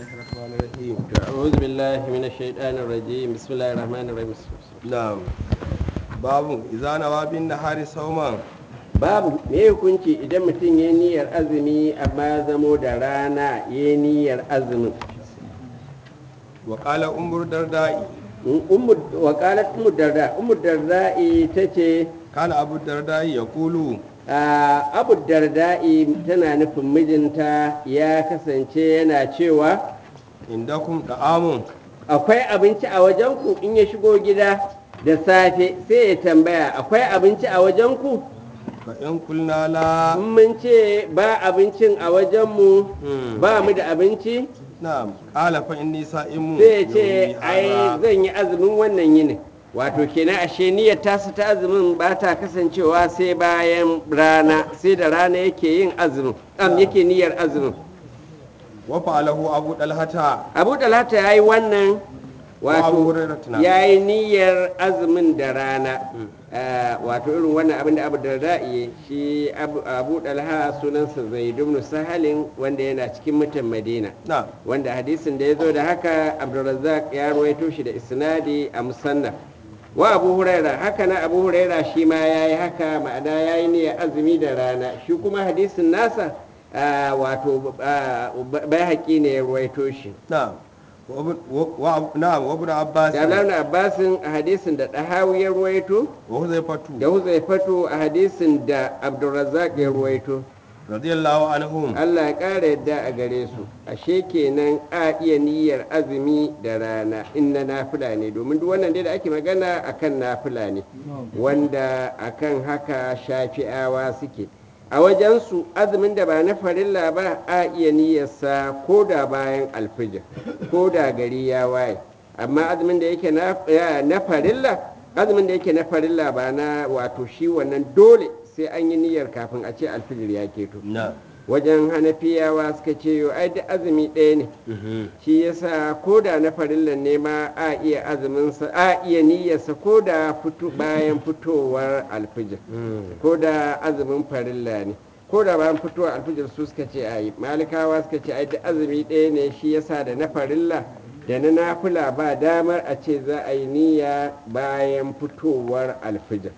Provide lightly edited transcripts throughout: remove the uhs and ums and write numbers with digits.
الرحمن الرحيم. أعوذ بالله من الشيطان الرجيم بسم الله الرحمن الرحيم نعم. باب إذا نوى بالنهار صوما. babu me hukunci idan mutum ya niyyar azumi amma zamo da rana ya niyyar azumin وقال أم الدرداء wakalat ummu darda'i ta ce كان أبو الدرداء يقول abu darda'i tana nufin mijinta ya kasance yana cewa عندكم طعام akwai abinci a wajenku in ya shigo gida da safe sai ya tambaya akwai abinci a wajenku فإن قلنا لا. in mun ce ba abincin a wajenmu ba mu da abinci نعم قال فإني صائم sai ya ce يومي ai هذا. zan yi azumin wannan yinin wato kenan ashe niyyar tasu ta azumin ba ta kasancewa sai bayan rana sai da rana yake yin azumin yake niyyar azumin وفعله أبو طلحة. abu talata ya yi wannan Abu wato Hurairah tuna. ya yi niyyar azumin da rana wato irin wannan abin da abu da ra'iye shi abu dalha sunansa zaidun sahalin wanda yana cikin mutan madina نعم. wanda hadisin da ya zo da haka abdulrazzaq ya ruwaito shi da isnadi a musannaf wa abu huraira haka na abu huraira shi ma ya yi haka ma'ana ya yi niyyar azumi da rana shi kuma hadisin nasa wato bai haƙi ne ya ruwaito shi نعم. نعم وابن عباس da launa abbasin a hadisin da ɗahawi ya ruwaito وحذيفة da huzaifatu a hadisin da abdulrazzaq ya ruwaito رضي الله عنهم. Allah ya ƙara yadda a gare su ashe kenan a iya niyyar azumi da rana in na nafila ne domin duk wannan dai da ake magana akan nafila ne wanda akan haka shafi'awa suke a wajensu azumin da ba na farilla ba a iya niyyarsa ko da bayan alfijir ko da gari ya waye amma azumin da yake na farilla azumin da yake na farilla ba na wato shi wannan dole sai an yi niyyar kafin a ce alfijir ya keto نعم. wajen hanafiyawa suka ce yo ai duk azumi ɗaya ne shi yasa ko da na farillan ne ma a iya azuminsa a iya niyyarsa ko da bayan fitowar alfijir ko da azumin farilla ne ko da bayan fitowar alfijir su suka ce a yi malikawa suka ce ai duk azumi ɗaya ne shi yasa da na farilla da na nafila ba damar a ce za a yi niyya bayan fitowar alfijir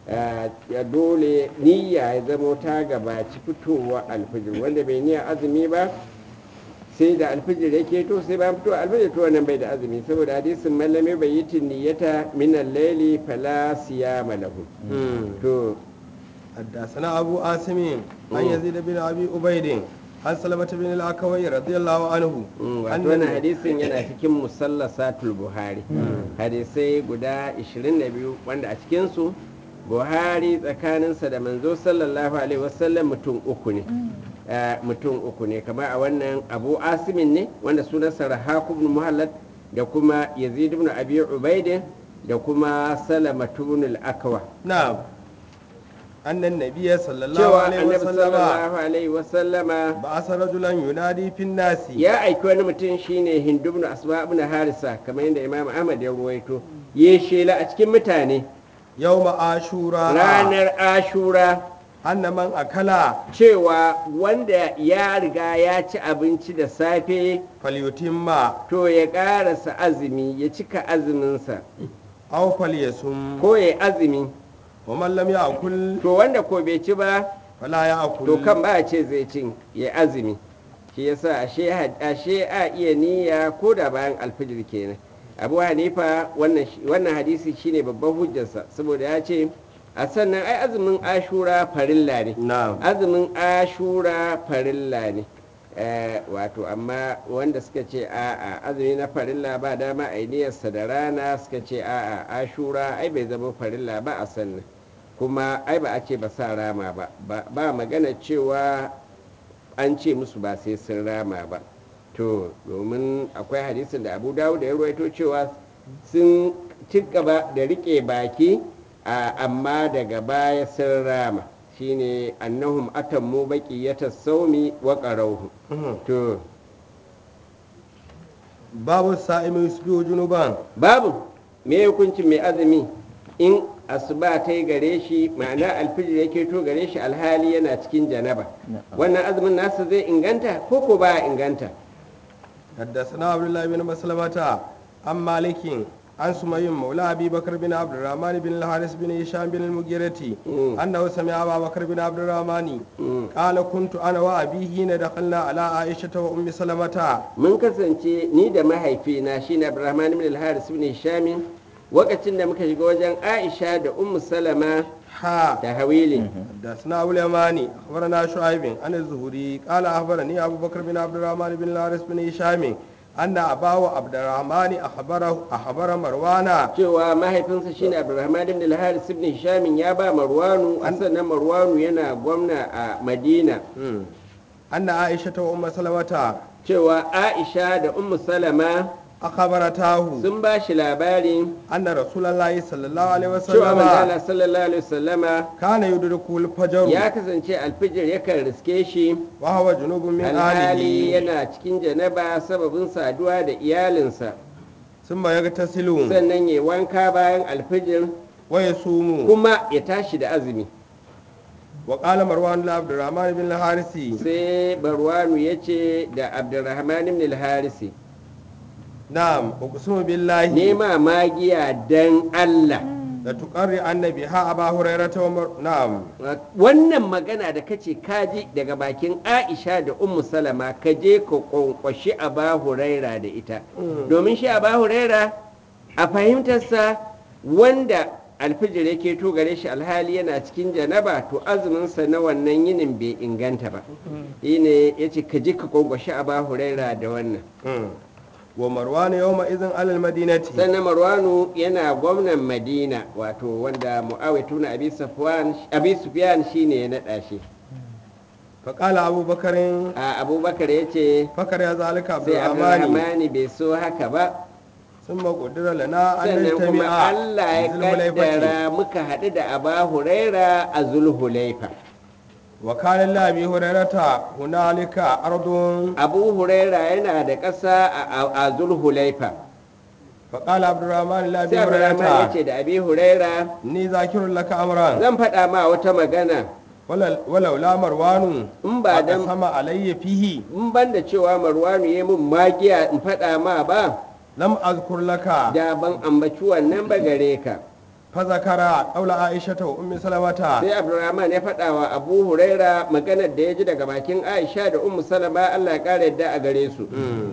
dole niyya ya zama ta gabaci fitowar alfijir wanda bai niyya azumi ba sai da alfijir ya keto sai bayan fitowar alfijir to wannan bai da azumi saboda hadisin mallame bai yi niyyata min al-laili fala siyama lahu to حدثنا أبو آسم عن يزيد بن أبي عبيد عن سلمة بن الأكوي رضي الله عنه. wato wannan hadisin yana cikin musallasatul buhari hadisai guda 22 wanda a cikinsu buhari tsakaninsa da manzo sallallahu alaihi wasallam mutum uku ne kamar a wannan abu asimin ne wanda sunansa rahaku ibn muhallad da kuma yazid ibn abi ubaid da kuma salamatu ibn al-akwa نعم. أن النبي صلى الله cewa عليه annabi وسلم sallallahu alaihi wasallama بعث رجلا ينادي في الناس. ya aiki wani mutum shine hindu ibn asma ibn harisa kamar yadda imam ahmad ya ruwaito ya shela a cikin mutane يوم عاشوراء ranar ashura أن من أكل cewa wanda ya riga ya ci abinci da safe فليتم to ya karasa azumi ya cika azuminsa أو فليصم ko ya azumi ومن لم يأكل to wanda ko bai ci ba فلا يأكل. to kan ba ce zai cin ya azumi shi yasa ashe a iya niyya ko da bayan alfijir kenan abu hanifa wannan hadisi shine babban hujjarsa saboda ya ce a sannan ai azumin ashura farilla ne نعم. azumin ashura farilla ne wato amma wanda suka ce a'a azumi na farilla ba dama a niyyarsa da rana suka ce a'a ashura ai bai zama farilla ba a sannan kuma ai ba a ce ba sa rama ba magana cewa an ce musu ba sai sun rama ba to domin akwai hadisin da abu dawud da ya ruwaito cewa sun ci gaba da rike baki amma daga baya sun rama shine annahum atammu baqiyata saumi wa qarauhu to babu sa'imi yusbihu junuban. babu me hukuncin mai azumi in asuba ta yi gare shi ma'ana alfijir yake to gare shi alhali yana cikin janaba wannan azumin nasa zai inganta ko ba inganta حدثنا عبد الله بن مسلمة عن مالك عن سمي مولى ابي بكر بن عبد الرحمن بن الحارث بن هشام بن المغيرة انه سمع ابا بكر بن عبد الرحمن قال كنت انا وابي حين دخلنا على عائشه وام سلمة. mun kasance ni da mahaifina shine Abdurrahman ibn al-Haris ibn Hisham lokacin da muka shiga wajen Aisha da Ummu Salama ها da Hawili. حدثنا ابو اليماني اخبرنا شعيب عن الزهري قال اخبرني ابو بكر بن عبد الرحمن بن الحارث بن هشام ان اباه عبد الرحمن اخبر مروان cewa mahaifinsa shine Abdurrahman ibn al-Haris ibn Hisham ya ba Marwanu sannan Marwanu yana gwamna a Madina ان عائشه وام سلمة cewa Aisha da Ummu Salama اخبرتاه sun ba shi labari ان رسول الله صلى الله عليه cewa وسلم manzala sallallahu alaihi wasallama كان يدركه الفجر ya kasance alfijir yakan riske shi وهو جنوب من alhali اهله yana cikin janaba sababin saduwa da iyalinsa ثم يغتسل sannan ya wanka bayan alfijir ويصوم. kuma ya tashi da azumi وقال مروان لعبد الرحمن بن الحارث sai barwanu ya ce da abdurrahman ibn al-harisi نعم اقسم بالله nema magiya dan Allah لتقري أن بها أبا هريرة نعم wannan magana da kace kaji daga bakin Aisha da Ummu Salama ka je ka kwankwashi Aba Huraira da ita domin shi Aba Huraira a fahimtarsa wanda alfijir yake to gare shi alhali yana cikin janaba to azuminsa na wannan yinin bai inganta ba shine yace ka je ka kwankwashi Aba Huraira da wannan ومروان يومئذ على المدينة sannan Marwanu yana gwamnan Madina wato wanda Muawiyah na Abi Sufyan shine ya naɗa shi فقال أبو بكر a Abubakar yace فكر يا ذلك عبد sai الرحمن Abdurrahmani bai so haka ba ثم قدر لنا أن sannan kuma نجتمع Allah ya ذي الحليفة kaddara muka haɗu da Aba Huraira a Zulhulaifa وكان لأبي هريرة هنالك أرض Abu Huraira yana da ƙasa a Zulhulaifa فقال عبد الرحمن لأبي sai Abdurrahman هريرة yace da Abi Huraira إني ذاكر لك أمرا zan faɗa ma wata magana ولولا مروان in ba dan أقسم علي فيه in ban da cewa Marwanu ya mun magiya in faɗa ma ba لم أذكر لك da ban ambaci wannan ba gare ka فذكر قول عائشة وأم سلمة sai Abdurrahman ya faɗa wa Abu Huraira maganar da ya ji daga bakin Aisha da Ummu Salama Allah ya ƙara yadda a gare su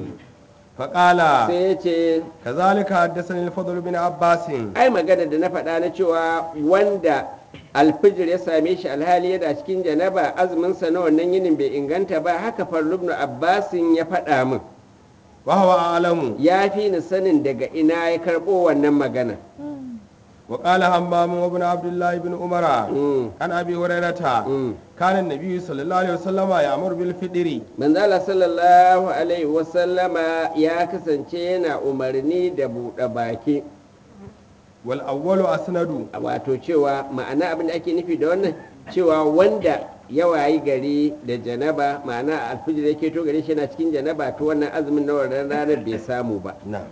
فقال sai ya ce كذلك حدثني الفضل بن عباس ai maganar da na faɗa na cewa wanda alfijir ya same shi alhali yana cikin janaba azuminsa na wannan yinin bai inganta ba haka farlubnu abbasin ya faɗa min وهو أعلم ya fi ni sanin daga ina ya karɓo wannan magana وقال همام وابن عبد الله بن عمر Mm. عن أبي هريرة كان النبي صلى الله عليه وسلم يأمر بالفطر manzala sallallahu alaihi wasallama ya kasance yana umarni da buɗe baki والأول أسند wato cewa ma'ana abin da ake nufi da wannan cewa wanda ya wayi gari da janaba ma'ana alfijir yake to gare shi yana cikin janaba to wannan azumin na wannan ranar bai samu ba نعم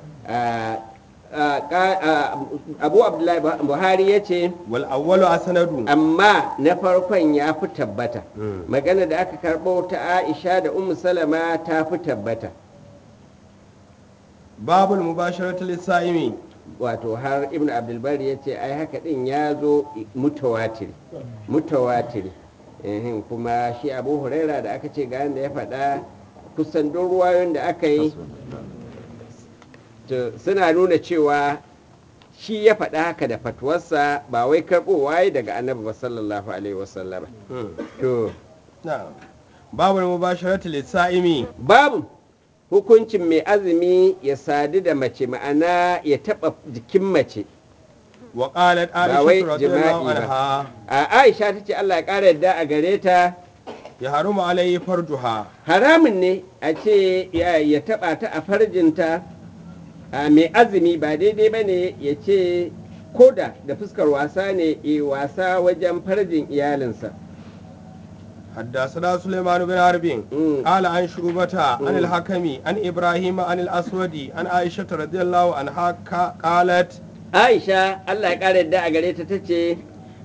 abu abdullahi buhari ya ce والأول أسند amma na farkon ya fi tabbata magana da aka karɓo ta aisha da ummu salama ta fi tabbata باب المباشرة للصائم wato har ibn abdulbari ya ce ai haka din ya zo mutawatiri kuma shi abu huraira da aka ce ga da ya faɗa kusan don ruwayoyin da aka yi suna nuna cewa shi ya faɗa haka da fatuwarsa ba wai karɓowa daga annabi ba sallallahu alaihi wasallama to نعم باب المباشرة للصائم babu hukuncin mai azumi ya sadu da mace ma'ana ya taɓa jikin mace وقالت ba wai عائشة رضي الله jima'i ba عنها a aisha ta ce allah ya ƙara yadda a gare ta يحرم عليه فرجها haramun ne a ce ya taɓa ta a farjinta a mai azumi ba daidai ba ne ya ce koda da fuskar wasa ne wasa wajen farjin iyalinsa حدثنا سليمان بن حرب قال عن شعبة عن الحكم عن إبراهيم عن الأسود عن عائشة رضي الله عنها قالت aisha allah ya ƙara yadda a gare ta ta ce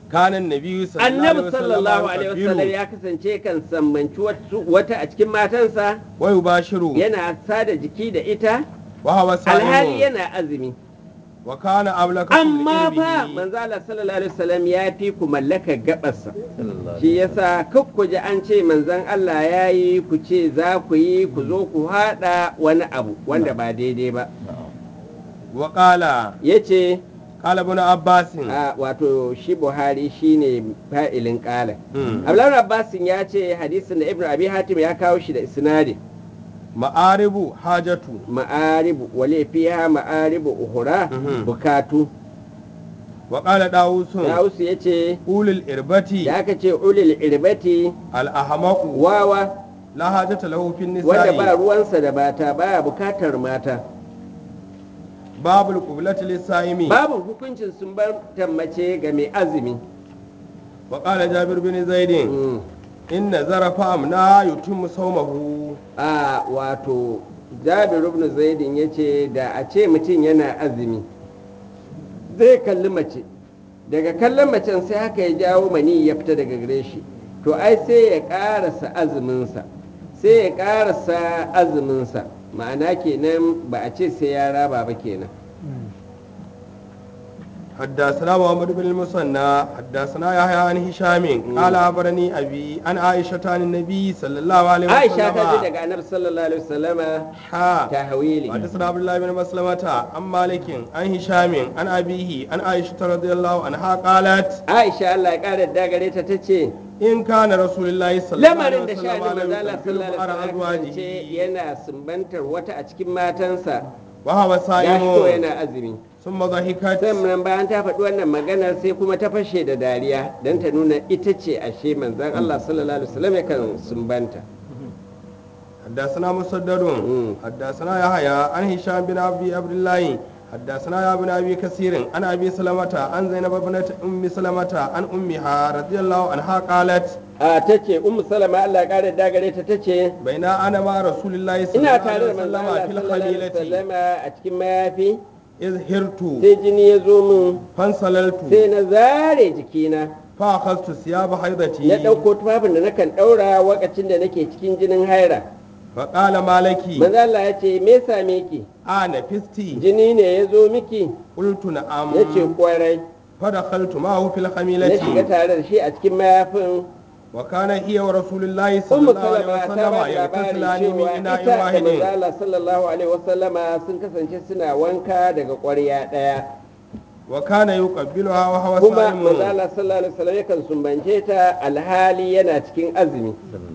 kana annabi annabi sallallahu sallallahu alaihi alaihi wasallam wasallam ya kasance kan sammanci wata a cikin matansa wa yubashiru yana sada jiki da ita wa huwa alhali sa'imun yana azumi wa kana ablakakum amma fa liirbihi manzo Allah sallallahu alaihi wasallam ya fi ku mallaka gabarsa shi yasa kakku ji an ce manzon Allah ya yi ku ce za ku yi ku zo ku hada wani abu wanda ba daidai ba wa qala yace qala ibn abbas a wato shi Buhari shine fa'ilin qala Abdullahi Abbasin ya ce hadisin da Ibn Abi Hatim ya kawo shi da isnadi ma'aribu hajatu ma'aribu wale fiha ma'aribu uhura bukatu wa qala dawusun Dawusu ya ce ulul irbati da aka ce ulil irbati al ahmaqu wawa la hajata lahu fi wanda ba nisa'i ruwansa da mata baya bukatar mata babul qiblati lis-sa'imi babu hukuncin sun bar mace ga mai azumi wa qala jabir bin zaidin Mm. inna zarafa amna yutimmu sawmahu a wato Jabir ibn Zaidin yace da a ce mutum yana azumi zai kalli mace daga kallon macen sai haka ya jawo mani ya fita daga gare shi to ai sai ya karasa azuminsa ma'ana kenan ba a ce sai ya raba ba kenan حدثنا محمد بن المثنى حدثنا يحيى عن هشام قال أخبرني أبي عن عائشة عن النبي صلى الله عليه وسلم Aisha ta ji daga Annabi sallallahu alaihi wasallama ها tahwili حدثنا عبد الله بن مسلمة عن مالك عن هشام عن أبيه عن عائشة رضي الله عنها قالت Aisha Allah ya kara dagare ta tace إن كان رسول الله صلى الله عليه lamarin da وسلم sha'anin manzo Allah يقبل sallallahu على alaihi wasallam ce أزواجه yana sumbantar wata a cikin matansa وهو ya ko صائم yana azumi ثم ضحكت sannan bayan ta faɗi wannan maganar sai kuma ta fashe da dariya don ta nuna ita ce ashe manzon Allah sallallahu alaihi wasallam yakan sumbanta حدثنا مسدد حدثنا يحيى عن هشام بن عبد الله حدثنا يا ابن ابي كثير عن ابي سلمة عن زينب بنت ام سلمة عن امها رضي الله عنها قالت a tace ummu salama Allah ya kare dagare ta tace بين انا مع رسول الله صلى ina الله tare عليه da manzon Allah وسلم في sallallahu alaihi الخليلة wasallam a cikin mayafi اذ هرت sai jini ya zo min فانسللت sai na zare jikina فاخذت ثياب na حيضتي ɗauko tufafin da nakan ɗaura wakacin da nake cikin jinin haira فقال ما لك manzo Allah ya ce me same ki انا فستي jini ne ya zo miki قلت نعم ya ce kwarai فدخلت معه في na shiga الخميلة tare da shi a cikin mayafin وكان هي ورسول الله صلى ummu الله عليه salama ta ba وسلم da labari يغتسلان من cewa إناء ita da واحد manzo Allah sallallahu alaihi wasallama sun kasance suna wanka daga ƙwarya ɗaya وكان يقبلها وهو kuma صائم manzo Allah sallallahu alaihi wasallam yakan sumbance ta alhali yana cikin azumi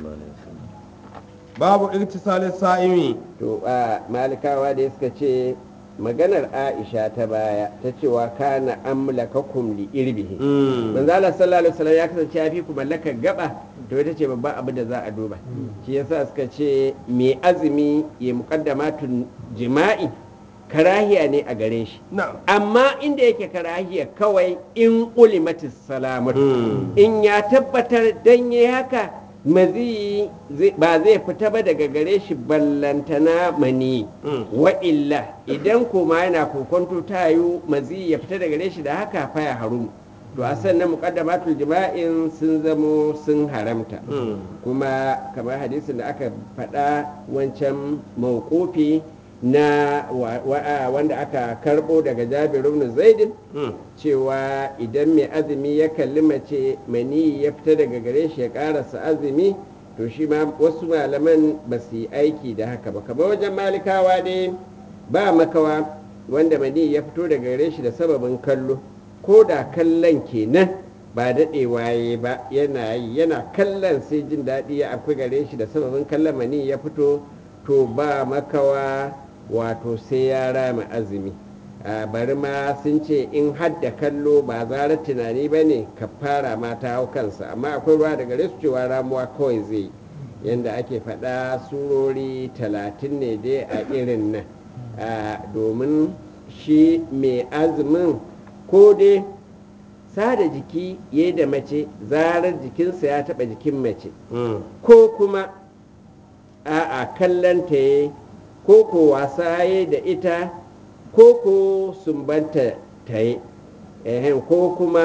babu iktisali sa'imi to a malikawa da suka ce maganar Aisha ta baya ta cewa kana amlakakum li irbihi manzo Allah sallallahu alaihi wasallam ya kasance ya fi ku mallakar gaba to ita ce babban abu da za a duba shi yasa suka ce me azumi ya muqaddamatun jima'i karahiya ne a gare shi na'am amma inda yake karahiya kawai in ulimatis salamatu in ya tabbatar dan yayi haka mazi ba zai fita ba daga gare shi ballantana mani wa illa idan kuma yana kokonto tayu mazi ya fita daga gare shi da haka fa ya harum to a sannan muqaddamatul jima'in sun zamo sun haramta kuma kamar hadisin da aka faɗa wancan mawqufi na wanda aka karbo daga Jabir ibn Zaid cewa idan mai azumi ya kalli mace mani ya fita daga gare shi ya karasa azumi to shi ma wasu malaman ba su yi aiki da haka ba kamar wajen malikawa dai ba makawa wanda mani ya fito daga gare shi da sababin kallo ko da kallon kenan ba daɗewa ya ba yana kallon sai jin daɗi ya afku gare shi da sababin kallon mani ya fito to ba makawa wato sai ya rama azumi bari ma sun ce in hadda kallo ba zarar tunani ba ne ka fara mata hau kansa amma akwai ruwa daga su cewa ramuwa kawai zai yadda ake faɗa surori 30 ne dai a irin nan domin shi mai azumin ko dai sada jiki ya da mace zarar jikinsa ya taɓa jikin mace ko kuma a kallon ta ya ko ko wasa ya da ita ko ko sumbanta ta yi ko kuma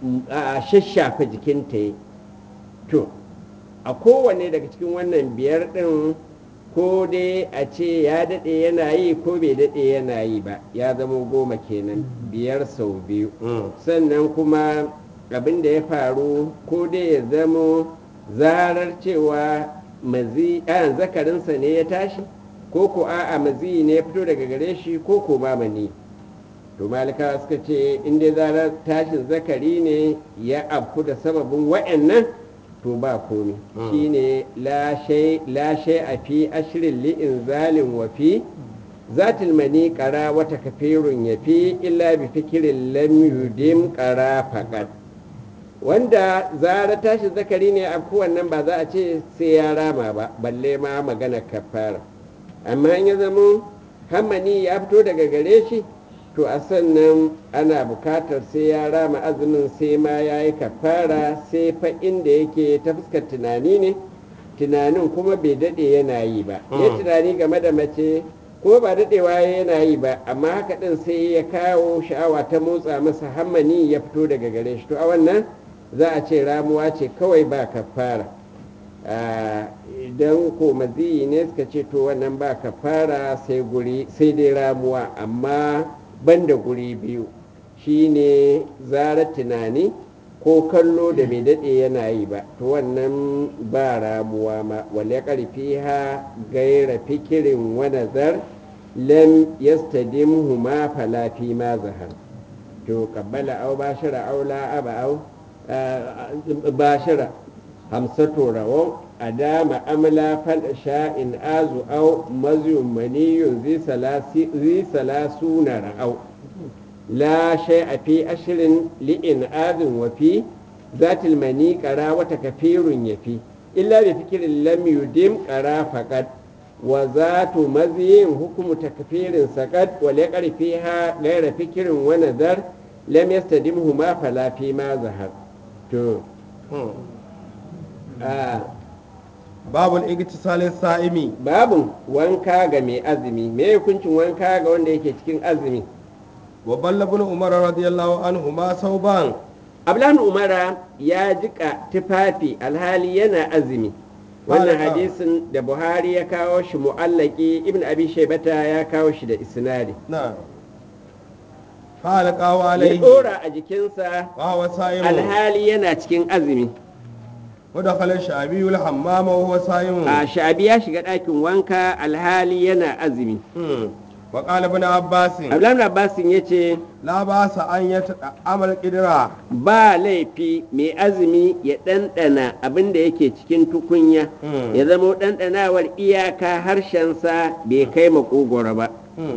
a shashafa jikinta yi. To a kowane daga cikin wannan biyar ɗin ko dai a ce ya daɗe yana yi ko bai daɗe yana yi ba, ya zama 10 kenan, 5 sau 2. Sannan kuma abin da ya faru ko dai ya zamo zarar cewa zakarinsa ne ya tashi, ko ko a'a mazi ne ya fito daga gare shi, ko ko ba mani. To malikawa suka ce in dai zarar tashin zakari ne ya afku da sababin wa'annan, to ba komi. Shine la shay a fi ashirin li'in zalin wa fi zatil mani qara wata kafirun ya fi illa bi fikirin lam yudim qara faqat. Wanda zarar tashin zakari ne afku wannan ba za a ce sai ya rama ba, balle ma magana kafara. Amma in ya zamo hammani ya fito daga gare shi, to a sannan ana bukatar sai ya rama azumin, sai ma ya yi kafara, sai fa inda yake ta fuskar tunani ne, tunanin kuma bai daɗe yana yi ba. Ya tunani game da mace ko ba daɗewa yana yi ba, amma haka ɗin sai ya kawo sha'awa ta motsa masa hammani ya fito daga gare shi, to a wannan za a ce ramuwa ce kawai ba kafara. Idan ko maziyi ne suka ce to wannan ba kafara sai dai ramuwa, amma banda guri biyu, shine zarar tunani ko kallo da bai daɗe yana yi ba, to wannan ba ramuwa ma. Wale ƙarfi ha gaira fikirin wa nazar lam yastadimhu ma falafi ma zahar. To kabbala au bashara au la'aba au bashara hamsatu rawau adama amla fal sha'in azu au mazyun maniyun zi salasuna ra'au la shay'a fi ashrin li'in azin wa fi zatil mani qara wa takfirun yafi illa bi fikrin lam yudim qara faqat wa zatu mazyin hukmu takfirin saqat wa liqar fiha ghayra fikrin wa nazar lam yastadimhu ma fala fi ma zahar. To babul igtisalin sa'imi, babun wanka ga mai azumi. Me hukuncin wanka ga wanda yake cikin azumi? wa balla ibn umar radiyallahu anhu ma sauban. Ablan umara ya jika tufafi alhali yana azumi. Wannan hadisin da Buhari ya kawo shi mu'allaki, Ibn Abi Shaybata ya kawo shi da isnadi. na falaqawa Ya alaihi dora a jikinsa wa huwa sa'imun alhali yana cikin azumi. wa dakhala sha'bi wal hammam wa huwa sa'imun. A Sha'abi ya shiga ɗakin wanka alhali yana azumi. wa qala ibn abbas Abdullahi Abbasin ya ce la ba'sa an amal qidra. ba laifi mai azumi ya ɗanɗana abin da yake cikin tukunya, ya zama ɗanɗanawar iyaka harshensa bai kai makogoro ba.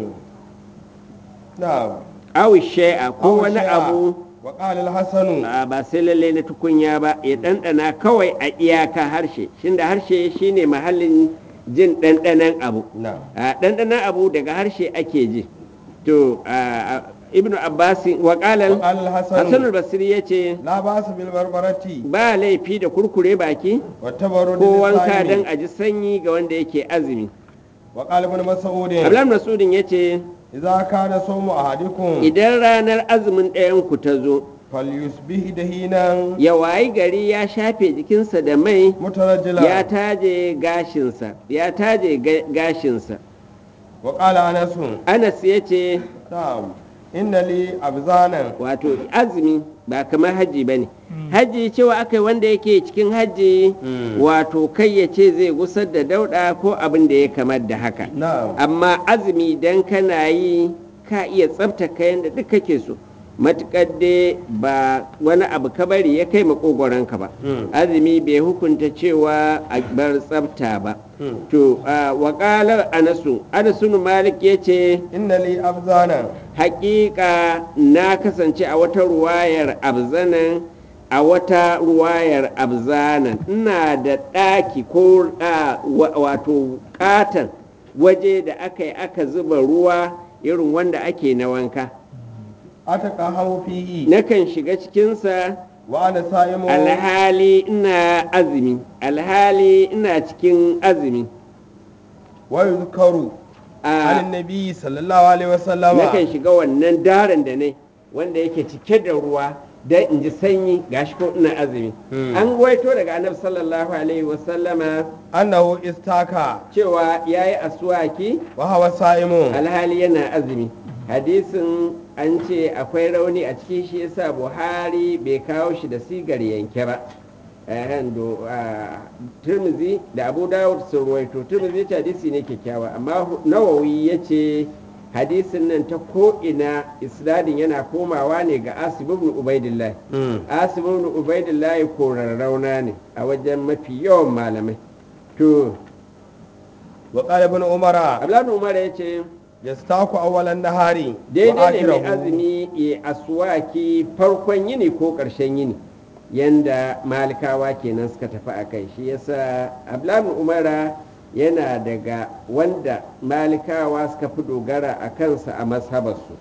na'am Awi shai'a ko wani abu, wa qala al-hasan ba sai lalle na tukunya ba, ya ɗanɗana kawai a iyaka harshe, shinda harshe shine mahallin jin ɗanɗanan abu. na'am Ɗanɗanan abu daga harshe ake ji. To ibnu abbas wa qala al-hasan hasan al-basri yace la ba'sa bil barbarati ba laifi da kurkure baki wa tabarrud ko wanka lis-sa'imi. dan a ji sanyi ga wanda yake azumi. wa qala ibn mas'ud Abdullahi Mas'udin yace idza kana sawmu ahadikum idan ranar azumin ɗayan ku ta zo, falyusbih dahinan ya wayi gari ya shafe jikinsa da mai, mutarajjila. ya taje gashinsa. wa qala anas Anas yace na'am inna li abzanan wato azumi ba kamar haji ba ne. Haji cewa aka wanda yake cikin haji wato kai ya ce zai gusar da dauɗa ko abin da ya kamar da haka. na'am Amma azumi dan kana yi ka iya tsabta kayan da duk kake so, matuƙar dai ba wani abu ka bari ya kai makogoranka ba. Azumi bai hukunta cewa a bar tsabta ba. To waƙalar anasu malik ya ce inna li abzanan haƙiƙa na kasance a wata ruwayar abzanan ina da ɗaki ko wato ƙaton waje da aka zuba ruwa irin wanda ake na wanka, ataka hawo fihi nakan shiga cikinsa wa ana sa'imu alhali ina cikin azumi. wa yuzkaru an nabi sallallahu alaihi wasallama. Nakan shiga wannan daren da ne wanda yake cike da ruwa dan in ji sanyi gashi ko ina azumi an gwaito daga annabi sallallahu alaihi wasallama annahu istaka cewa yayi aswaki wa huwa sa'imun alhali yana azumi hadisin an ce akwai rauni a cikin shi yasa buhari bai kawo shi da sigar yanke ba turmizi da abu dawud sun ruwaito turmizi ya ce hadisi ne kyakkyawa amma nawawi ya ce hadisin nan ta ko'ina isnadin yana komawa ne ga asib ibn ubaidillah asib ibn ubaidillah korarrauna ne a wajen mafi yawan malamai to wa qala ibn umara abdullahi umar ya ce yastaku awwalan nahari daidai ne mai azumi ya aswaki farkon yini ko ƙarshen yini yanda malikawa kenan suka tafi a kai shi yasa abdullahi umara yana daga wanda malikawa suka fi dogara a kansa a mazhabarsu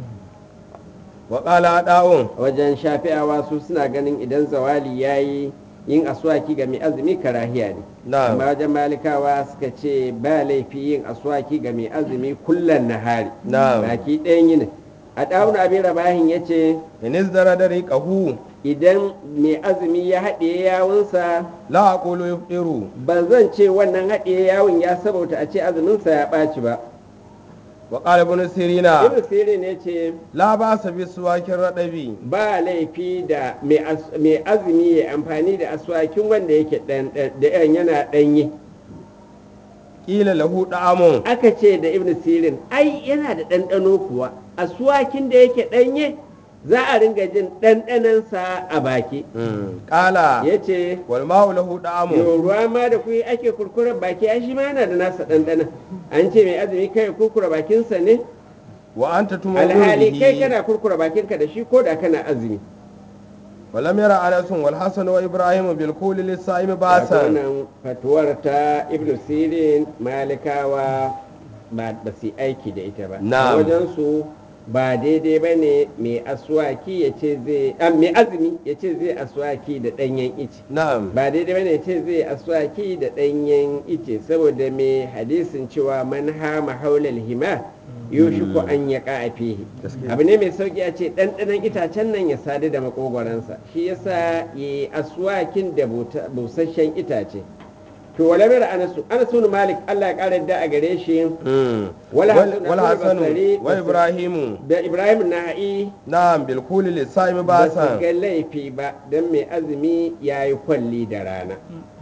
wa qala da'un wajen shafi'awa su suna ganin idan zawali yayi yin aswaki ga mai azumi karahiya ne Na'am. amma wajen malikawa suka ce ba laifi yin aswaki ga mai azumi kullan nahari Na'am. baki ɗayan yini a ɗawun abin rabahin ya ce inis dara dariqahu idan mai azumi ya haɗe yawunsa la aqulu yufdiru ba zan ce wannan haɗe yawun ya sabauta a ce azuminsa ya ɓaci ba wa qala ibn sirina ibn sirin ya ce la ba'sa bi suwakin radabi ba laifi da mai azumi ya amfani da aswakin wanda yake yana ɗanye qila lahu da'amun aka ce da ibn sirin ai yana da ɗanɗano kuwa aswakin da yake ɗanye za a ringa jin ɗanɗanansa a baki qala ya ce wal ma'u lahu da'amun ruwa ma da kuyi ake kurkurar baki ai shi ma yana da nasa ɗanɗana an ce mai azumi kai kurkura bakinsa ne wa anta tumawiru alhali kai bihi kana kurkura bakinka da shi ko da kana azumi ولم يرى أنس والحسن وإبراهيم بالقول للصائم باسا wannan fatuwar ta ibn sirin malikawa ba su aiki da ita ba Na'am. a wajen su ba daidai ba ne mai aswaki ya ce mai azumi ya ce zai aswaki da ɗanyen ice نعم ba daidai ba ne ya ce zai aswaki da ɗanyen ice saboda mai hadisin cewa man hama haulal hima yushiku an ya a fihi Gaskiya. abu ne mai sauki a ce ɗanɗanon itacen nan ya sadu da makogwaransa shi yasa ya yi aswakin da busasshen itace to wala mera anasu malik Allah ya ƙara yadda a gare shi wala والحسن basari وإبراهيم da ibrahim naha'i نعم بالقول للصائم ba su باسا ga laifi ba don mai azumi ya yi kwalli da rana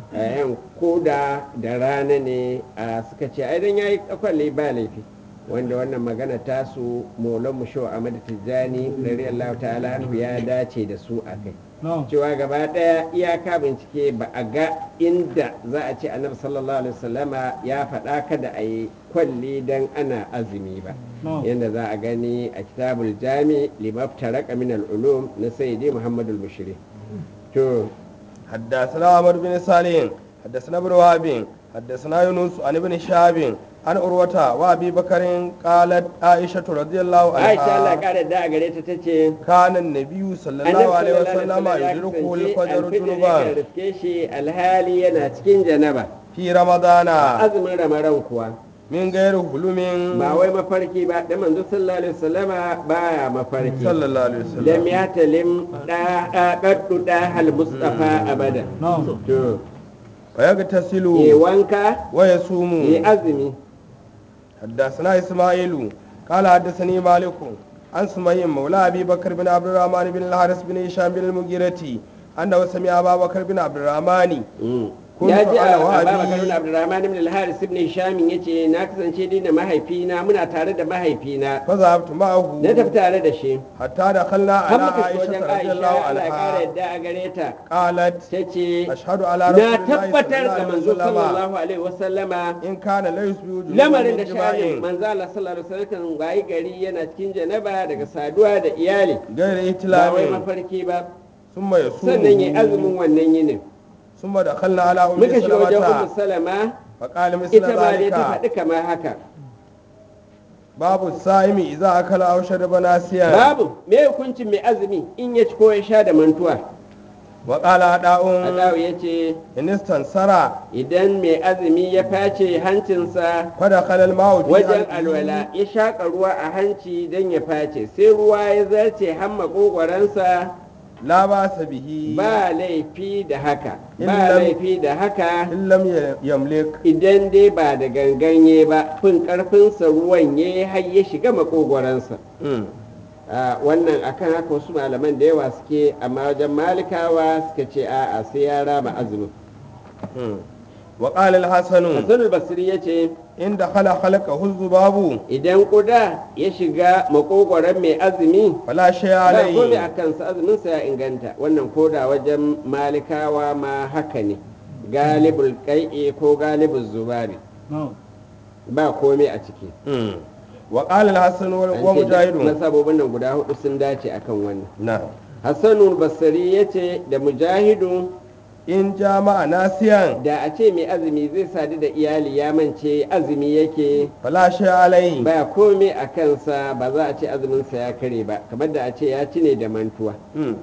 ko da rana ne suka ce ai don ya yi kwalli ba laifi wanda wannan magana tasu maulan musho a tijjani radiyallahu ta'ala anhu ya dace da su a kai cewa gaba daya iyaka bincike ba a ga inda za a ce annabi sallallahu alaihi wasallama ya faɗa kada a yi kwalli don ana azumi ba yadda za a gani a kitabul jami limaftaraka min al-ulum na sayyidi muhammadul bushiri to حدثنا عمرو بن صالح حدثنا ابن وهب حدثنا يونس عن ابن شهاب عن عروة وابي بكر قالت عائشة رضي الله aisha Allah عنها kare da a gare ta tace كان النبي صلى الله عليه وسلم يدركه الفجر جنبا riske shi alhali yana cikin janaba في رمضان azumin ramadan kuwa من غير حلم ba wai mafarki ba da manzo sallallahu alaihi wasallama baya mafarki صلى الله عليه lam وسلم ya talim daddu da hal mustafa abada to ya ويغتسل wanka ويصوم ya azumi حدثنا إسماعيل قال حدثني مالك عن سمي مولى أبي بكر بن عبد الرحمن بن الحارث بن هشام بن المغيرة أنه سمع أبا بكر بن عبد الرحمن كنت ya ji أنا a Bakar bin وأبي Abdurrahman ibn al-Haris ibn Hisham yace na kasance ni da mahaifina muna tare da mahaifina فذهبت معه na tafi tare da shi حتى دخلنا har على muka ci wajen عائشة رضي الله Aisha Allah ya kara عنها yadda a gare ta قالت tace أشهد على رسول na الله صلى tabbatar الله ga عليه manzo وسلم sallallahu alaihi wasallama إن كان لا يسبي lamarin da وجوده sha'anin من manzo Allah sallallahu alaihi wasallam kan wayi gari yana cikin janaba daga saduwa da iyali غير ba wai إتلام mafarki ba ثم sannan ya azumin يصوم wannan yinin ثم دخلنا على أم muka shiga wajen ummu سلمة salama فقال مثل ita ma dai ta ذلك faɗi kamar haka باب الصائم إذا أكل أو شرب ناسيا babu me hukuncin mai azumi in ya ci ko ya sha da mantuwa وقال أداء Adawu ya ce إن استنصر idan mai azumi ya face hancinsa فدخل الماء في wajen حلقه alwala ya shaƙa ruwa a hanci don ya face sai ruwa ya zarce hamma ƙoƙwaransa la ba sa bihi ba laifi da haka ba Illam- laifi da haka in lam yamlik idan dai ba da ganganye ba fin karfinsa ruwan ya har ya shiga makogwaransa Mm. wannan akan haka wasu malaman da yawa suke amma wajen malikawa suka ce a'a sai ya rama azumin Mm. wa qala al-hasan hassanul basri ya ce inda khalaqahu zubabu idan kuda ya shiga makogwaron mai azumi fala shay'a ba komai alayhi a kansa azuminsa ya inganta wannan koda wajen malikawa ma haka ne galibul kai'e ko galibul zubari ba komai a ciki Mm. wa qala al-hasan wa an ce duk mujahid masabobin nan guda hudu sun dace akan wannan na hassanul basri ya ce da mujahidu in jama'a nasiyan da a ce mai azumi zai sadu da iyali ya mance azumi yake fala shay'a alayhi ba komai a kansa ba za a ce azuminsa ya kare ba kamar da a ce ya ci ne da mantuwa Mm.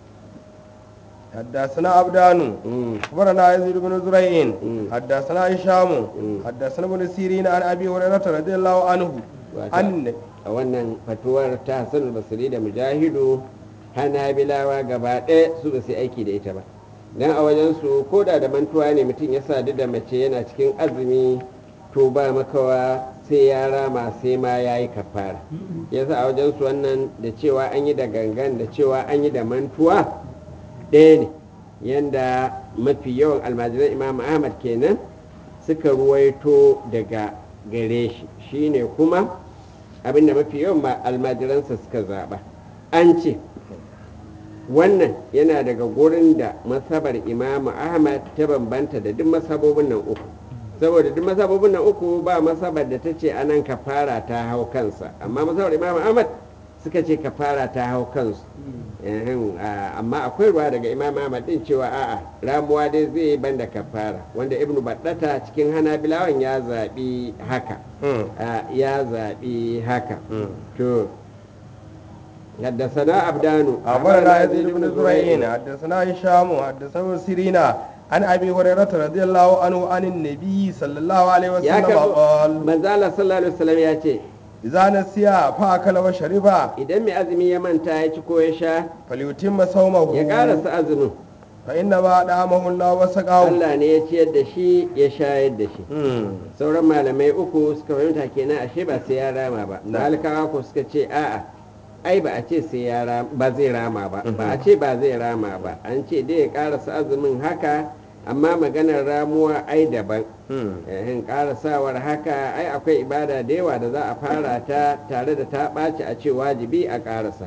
حدثنا عبدان أخبرنا يزيد بن زريع حدثنا هشام حدثنا ابن سيرين عن أبي هريرة رضي الله عنه أن a wannan fatuwar ta hassan basiri da mujahidu hanabilawa gaba ɗaya su ba su aiki da ita ba don a wajensu ko da mantuwa ne mutum ya sadu da mace yana cikin azumi to ba makawa sai ya rama sai ma ya yi kafara yasa a wajensu wannan da cewa an yi da gangan da cewa an yi da mantuwa ɗaya ne yanda mafi yawan almajiran imam ahmad kenan suka ruwaito daga gare shi shine kuma abinda mafi yawan almajiransa suka zaɓa an ce wannan yana daga gurin da masabar imam ahmad ta bambanta da duk masabobin nan uku saboda duk masabobin nan uku ba masabar da ta ce anan kafara ta hau kansa amma masabar imam ahmad suka ce kafara ta hau kansu amma akwai ruwa daga imam ahmad din cewa a'a ramuwa dai zai yi banda kafara wanda ibnu baddata cikin hanabilawan ya zaɓi haka ya zaɓi haka to حدثنا عبدان أخبرنا يزيد بن زريع حدثنا هشام حدثنا سيرين عن أبي هريرة رضي الله عنه عن النبي صلى الله عليه وسلم قال من زال صلى الله عليه وسلم يأتي إذا نسي فأكل وشرب idan mai azumi ya manta ya ci ko ya sha فليتم صومه ya karasa azumin فإنما أطعمه الله وسقاه Allah ne ya ciyar da shi ya shayar da shi sauran malamai uku suka fahimta kenan ashe ba sai ya rama ba malikawa ko suka ce a'a ai ba a ce sai ya rama ba zai rama ba ba a ce ba zai rama ba an ce dai ya karasa azumin haka amma maganar ramuwa ai daban in karasawar haka ai akwai ibada da yawa da za a fara ta tare da ta ɓaci a ce wajibi a karasa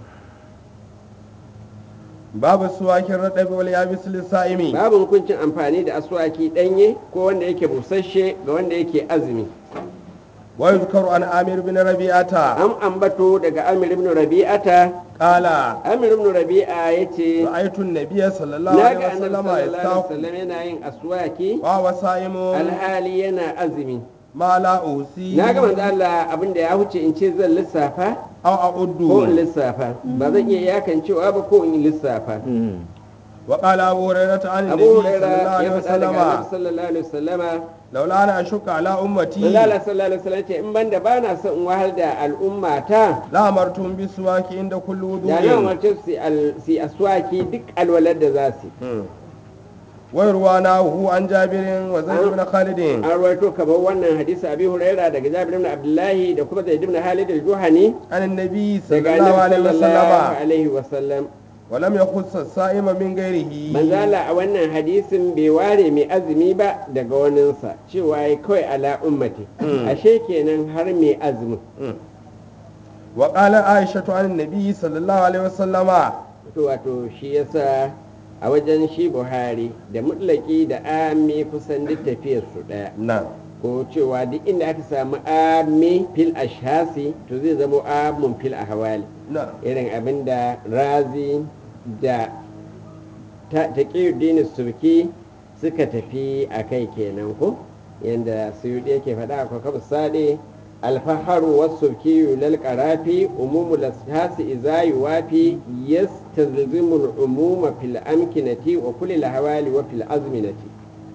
babu suwakin raɗabi wal yabis lissa'imi babu hukuncin amfani da aswaki ɗanye ko wanda yake busasshe ga wanda yake azumi wa yuzkaru an amir bin rabi'ata an ambato daga amir ibn rabi'ata qala amir ibn rabi'a yace ra'aytu an-nabiyya sallallahu na alaihi ga annabi wasallam sallallahu alaihi yastaku wasallam yana yin aswaki wa wasaimu alhali yana azumi ma la usi na ga manzo Allah abinda ya huce in ce zan lissafa aw ko in a'uddu lissafa ba zan iya yakan cewa ba ko in lissafa wa qala abu hurairah an abu an-nabi huraira sallallahu ya alaihi faɗa daga annabi wasallam sallallahu alaihi wasallama laula ana ashukka ala ummati manzo Allah sallallahu alaihi wasallam ce in banda bana son in wahal da al'umma ta la amartum bi suwaki inda kulli da nan wudu'in wace su aswaki duk alwalar da za su wa yarwana hu an jabirin wa zaid ibn khalid an rawaito kamar wannan hadisi abi huraira daga jabir ibn abdullahi da kuma zaid ibn halid al-juhani an annabi daga sallallahu annabi alaihi sallallahu wasallam alaihi wasallam wa lam yakhuss as-sa'ima min ghairihi manzala a wannan hadisin bai ware mai azumi ba daga waninsa cewa ya kawai ala ummati ashe kenan har mai azumin wa qala aisha an annabi sallallahu alaihi wasallama wato shi yasa a wajen shi buhari da mutlaki da ami kusan duk tafiyar su daya na ko cewa duk inda aka samu ami fil ashasi to zai zama amun fil ahwali na irin abinda razi da taqiyuddin subki suka tafi a kai kenan ko yanda suyudi yake faɗa a kwakwabu sade alfaharu wasu kiyu lal qarafi umumul ashasi idza yuwafi yastazimul umuma fil amkinati wa kulli hawali wa fil azminati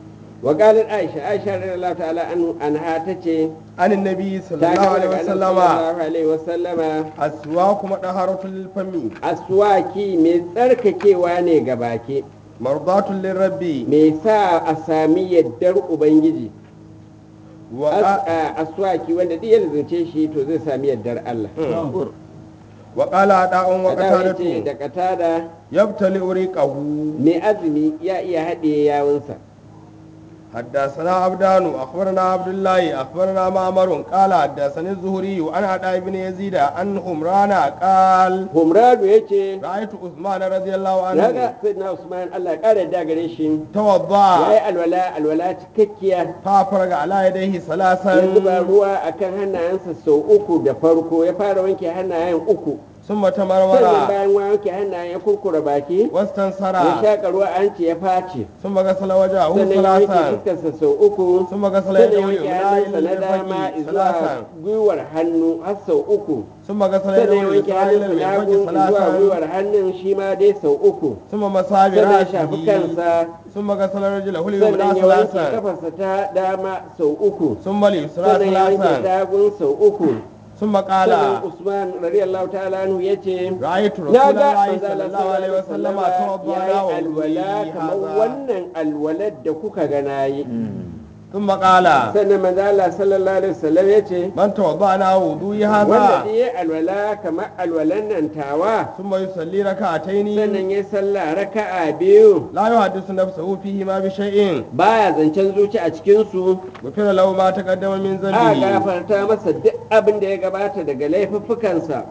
wa qalat aisha radiyallahu ta'ala anha tace عن النبي صلى ta الله kama عليه daga annabi وسلم sallallahu alaihi wasallama السواك مطهرة للفم aswaki mai tsarkakewa ne ga baki مرضاة للرب mai sa a sami yaddar ubangiji وقال, aswaki wanda duk ya zance shi to zai sami yaddar Allah وقال عطاء Adawa ya ce وقتادة da katada يبتلئ ريقه mai azumi ya iya haɗe yawunsa حدثنا عبدان اخبرنا عبد الله اخبرنا معمر قال حدثني الزهري عن عطاء بن يزيد عن عمران قال humradu ya ce رايت عثمان رضي الله عنه naga sayyidina usman Allah ƙara da gare shi ya yi توضا alwala cikakkiya فافرغ على يديه ya zuba ثلاثا ruwa akan hannayensa sau uku da farko ya fara wanke hannayen uku ثم sannan تمرمر bayan wanke hannayen ya kurkura baki واستنصر ya shaƙa ruwa a hanci ya face ثم غسل وجهه sannan ya wanke ثلاثا fuskarsa sau uku ثم غسل sannan ya يده wanke اليمنى hannunsa الى na dama الفك zuwa ثلاثا gwiwar hannu har sau uku ثم غسل sannan يده ya wanke اليسرى الى hannunsa na hagu الفك zuwa ثلاثا gwiwar hannun shi ma dai sau uku ثم مسح sannan ya shafi براسه kansa ثم غسل رجله اليمنى sannan ya wanke ثلاثا kafarsa ta dama sau uku ثم اليسرى sannan ya wanke ثلاثا tagun sau uku ثم قال sannan usman radiyallahu ta'ala anhu ya ce رأيت رسول na ga الله manzo صلى Allah الله عليه وسلم توضأ ya yi له alwala kamar هذا wannan alwalar da kuka ga nayi ثم قال sannan manzo Allah sallallahu alaihi wasallam ya ce من توضأ له وضوء wanda هذا ya alwala kamar alwalan nan tawa ثم يصلي ركعتين sannan ya sallah raka'a biyu لا يحدث نفسه فيهما بشيء baya zancen zuci a cikin su غفر له ما تقدم من a ذنبه gafarta masa duk abin da ya gabata daga laifuffukansa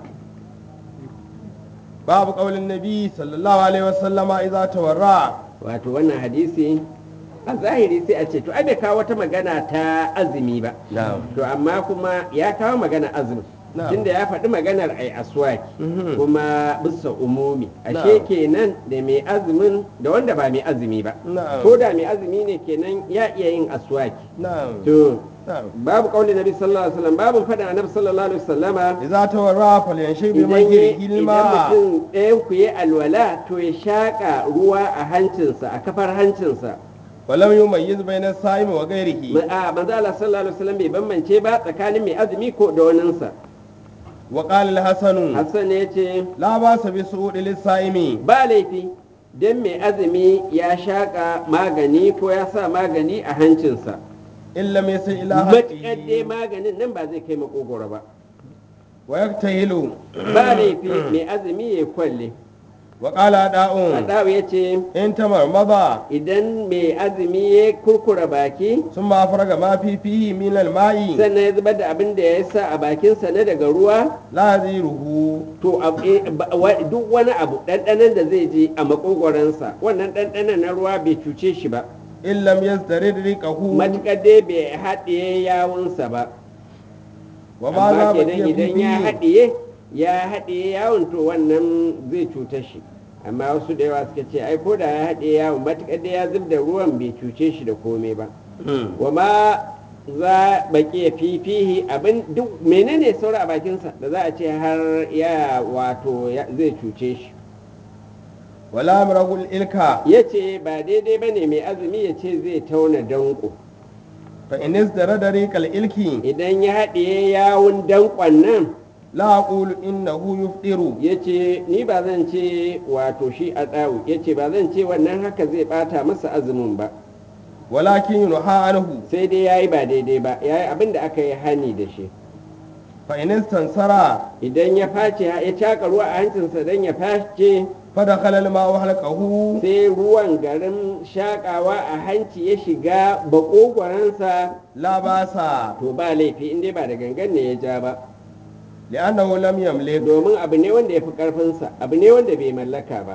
باب قول النبي صلى الله عليه وسلم إذا تورع wato wannan hadisi a zahiri sai a ce to ai bai kawo wata magana ta azumi ba نعم to amma kuma ya kawo magana azumi Na'am. tunda ya faɗi maganar ai aswaki Mhm. kuma bisa umumi ashe Na'am. kenan da mai azumin da wanda ba mai azumi ba Na'am. ko da mai azumi ne kenan ya iya yin aswaki نعم to نعم babu kauli nabi sallallahu alaihi wasallam babu faɗin annabi sallallahu alaihi wasallama إذا تورع فلينشي idan بمنكره idan الماء mutum ɗayan ku yi alwala to ya shaƙa ruwa a hancinsa a kafar hancinsa ولم يميز بين الصائم وغيره a manzo Allah sallallahu alaihi wasallam bai bambance ba tsakanin mai azumi ko da waninsa وقال الحسن Hassan ya ce لا بأس بسعود للصائم ba laifi don mai azumi ya shaƙa magani ko ya sa magani a hancinsa إن لم يصل إلى matuƙar dai حقه maganin nan ba zai kai makogoro ba ويكتهل ba laifi mai azumi ya kwalle وقال أداء Adawu ya ce إن تمرمض idan mai azumi ya kurkura baki ثم أفرغ ما فيه من الماء sannan ya zubar da abin da ya sa a bakinsa na daga ruwa لا يزيره to duk wani abu ɗanɗanon da zai je a makogoransa wannan ɗanɗanon na ruwa bai cuce shi ba إن لم يزدرد ريقه matuƙar dai bai haɗiye yawunsa ba وما amma لا kenan بقي idan فيه ya haɗiye yawon to wannan zai cuta shi amma wasu da yawa suka ce ai ko da ya haɗiye yawon matuƙar dai ya zub da ruwan bai cuce shi da komai ba wa ma za baƙi fifihi abin duk menene saura a bakinsa da za a ce har ya wato zai cuce shi ولا مرغ الإلكا ya ce ba daidai ba ne mai azumi ya ce zai tauna danko فإن ازدرد ريق الإلك idan ya haɗiye yawun dankon nan لا أقول إنه يفطر ya ce ni ba zan ce wato shi a tsawo ya ce ba zan ce wannan haka zai bata masa azumin ba ولكن ينهى عنه sai dai ya yi ba daidai ba ya yi abin da aka yi hani da shi فإن استنصر idan ya face ya caka ruwa a hancinsa don ya face فدخل الماء حلقه sai ruwan garin shakawa a hanci ya shiga bakogwaransa لا بأس to ba laifi in dai ba da gangan ne ya ja ba لأنه لم يملك domin abu ne wanda ya fi karfinsa abu ne wanda bai mallaka ba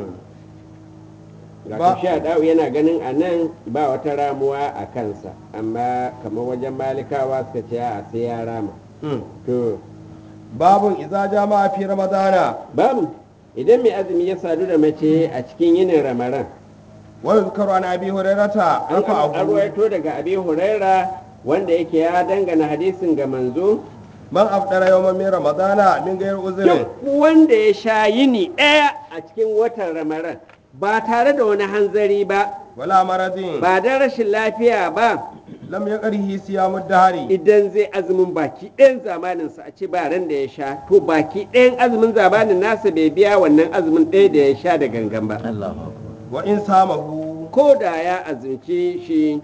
Ba- ga shi dawo yana ganin a nan ba wata ramuwa a kansa amma kamar wajen malikawa suka ce a sai ya rama to باب إذا جامع في رمضان babu idan mai azumi ya sadu da mace a cikin yinin ramaran ويذكر عن أبي هريرة an رفعه ruwaito daga abi huraira wanda yake ya dangana hadisin ga manzo من أفطر يوما من رمضان من غير عذر duk wanda ya sha yini ɗaya a cikin watan ramaran ba tare da wani hanzari ba ولا مرض ba don rashin lafiya ba لم يقره صيام الدهر idan zai azumin baki ɗayan zamaninsa a ce ba ran da ya sha to baki ɗayan azumin zamanin nasa bai biya wannan azumin ɗaya da ya sha da gangan ba وإن صامه. ko da ya azumci shi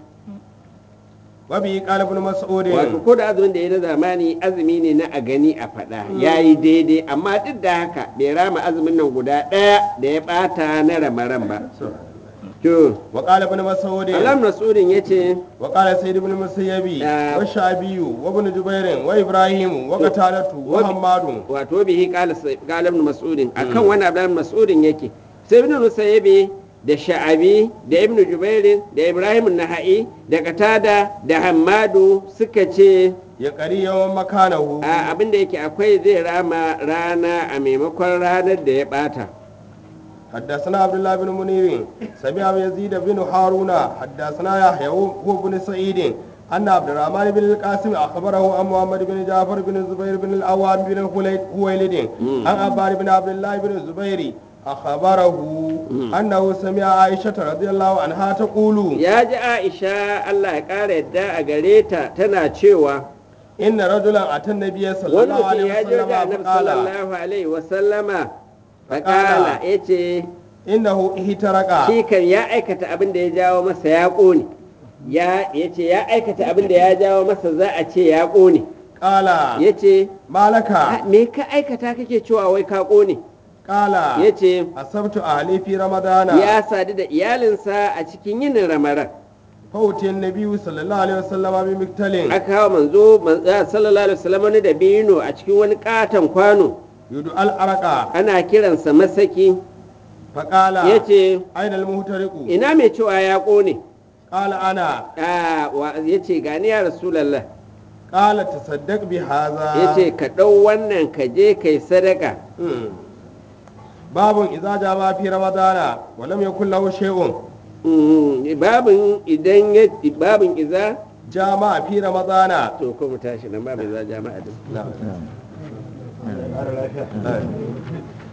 وبه قال ابن مسعود wato ko da azumin da ya na zamani azumi ne na a gani a faɗa ya yi daidai amma duk da haka bai rama azumin nan guda ɗaya da ya ɓata na ramaran ba to وقال ابن مسعود alam nasudin ya ce وقال سيد بن المسيب والشعبي وابن جبير وابراهيم وقتادة وحماد. wato bihi qala ibn mas'udin akan wani abdan mas'udin yake sai ibn musayyibi da sha'abi da ibn jubair da ibrahim an-nahai da qatada da hammadu suka ce يقري يوم مكانه. abinda yake akwai zai rama rana a maimakon ranar da ya bata حدثنا عبد الله بن منير سمع يزيد بن هارون حدثنا يحيى هو بن سعيد أن عبد الرحمن بن القاسم أخبره عن محمد بن جعفر بن الزبير بن الأوام بن الخويلد عن عباد بن عبد الله بن الزبير أخبره أنه سمع عائشة رضي الله عنها تقول ya ji aisha Allah ya ƙara yadda a gare ta tana cewa إن رجلا أتى النبي صلى wani الله mutum عليه ya je وسلم ga annabi فقال sallallahu alaihi wasallama faƙala ya ce إنه اهترق. shi kan ya aikata abin da ya jawo masa ya ƙone ya ce ya aikata abin da ya jawo masa za a ce ya ƙone قال ya ce ما لك. me ka aikata kake cewa wai ka ƙone قال ya ce أصبت أهلي في رمضان ya sadu da iyalinsa a cikin yinin ramaran فوتي النبي صلى الله عليه وسلم بمقتل aka hawa manzo sallallahu alaihi wasallam wani dabino a cikin wani katon kwano يدعى الأرقى ana kiransa masaki فقال ya ce أين المهترق. ina mai cewa ya ƙone قال أنا. ya ce gani ya rasulallah قال تصدق بهذا. ya ce ka ɗau wannan ka je kai sadaka باب إذا جاء في رمضان ولم يكن له شيء. babin iza جاء في رمضان. to ko mu tashi nan babin iza jama'a din نعم.